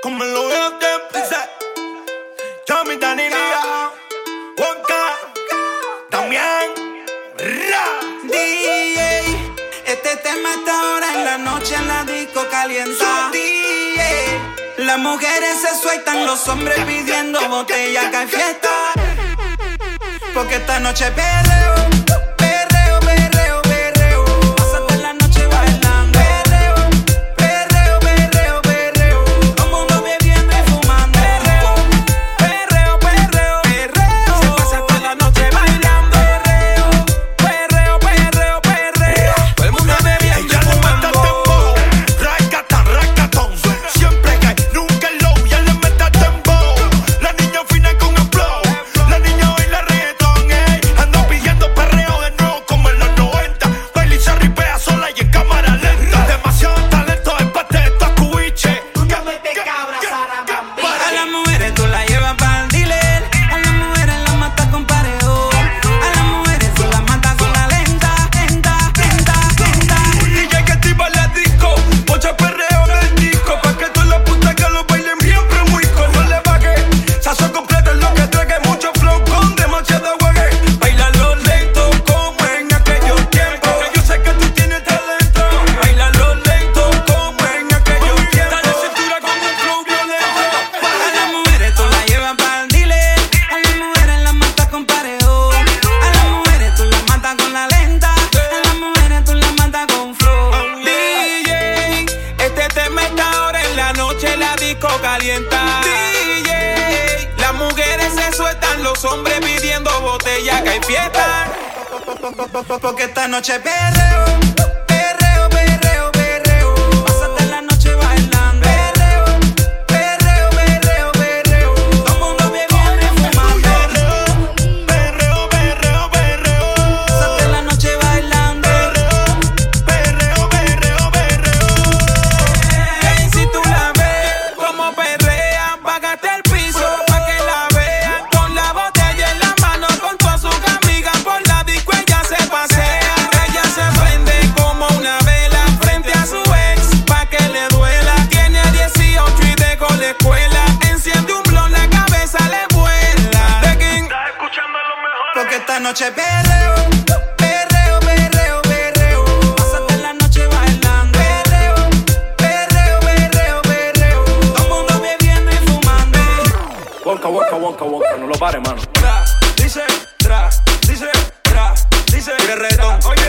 como lo veo te dice. Yo mi Daniela, Wonka, Damián, DJ, este tema está ahora en la noche en la disco calienta. DJ, las mujeres se sueltan, los hombres pidiendo botella que hay fiesta. Porque esta noche perreo, perreo, perreo, perreo. Pásate la noche bailando. Perreo, perreo, perreo, perreo. Todo el mundo bebiendo y fumando. Perreo, perreo, perreo, perreo. Se pasa toda la noche bailando. Perreo, perreo, perreo, perreo. Todo el mundo bebiendo y fumando. Racatán, racatón. Siempre cae, nunca el low, ya le meta tempo. La niña fina con el flow. La niña hoy la reggaetón, ey. Ando pidiendo perreo de nuevo como en los 90. Baila y se ripea sola y en cámara lenta. Demasiado talento es parte de estos cubiches. A las mujeres tú las llevas pa'l dealer. A las mujeres las matas con parejo. A las mujeres tú las matas con la lenta, lenta, lenta, lenta. DJ que activa la disco, mucho perreo del disco. Pa' que todas las putas que lo bailen bien, pero muy con no le baje. Sazón completo es lo que trague, mucho flow con demasiado guague. Bailalo lento como en aquellos tiempos, que yo sé que tú tienes talento. Bailalo lento como en aquellos tiempos. Dale cintura con un flow violento. A las mujeres tú las llevas pa'l dealer. A las mujeres las matas con parejo. A las mujeres tú las matas con la lenta. A las mujeres tú las matas con flow. DJ, este tema está ahora en la noche, la disco calienta. DJ, las mujeres se sueltan, los hombres pidiendo botella que hay fiesta. Porque esta noche perreo, perreo, perreo, perreo. Pásate la noche bailando. Perreo, perreo, perreo, perreo. Todo el mundo bebiendo y fumando. Perreo, perreo, perreo. Pásate la noche bailando. Perreo, perreo, perreo. Hey, si tú la ves como perrea, págate el piso pa' que la vean. Con la botella en la mano, con todas sus amigas por la disco ella se pasea. Ella se prende como una vela frente a su ex pa' que le duela. Tiene 18 y dejó la escuela. Enciende un blon, la cabeza le vuela. De King. Porque esta noche perreo, perreo, perreo, perreo. Pásate la noche bailando. Perreo, perreo, perreo, perreo. Todo el mundo bebiendo y fumando. Wonka, Wonka, Wonka, Wonka, no lo pares, mano. Dice, dice, ¿Quieres reggaetón? oye,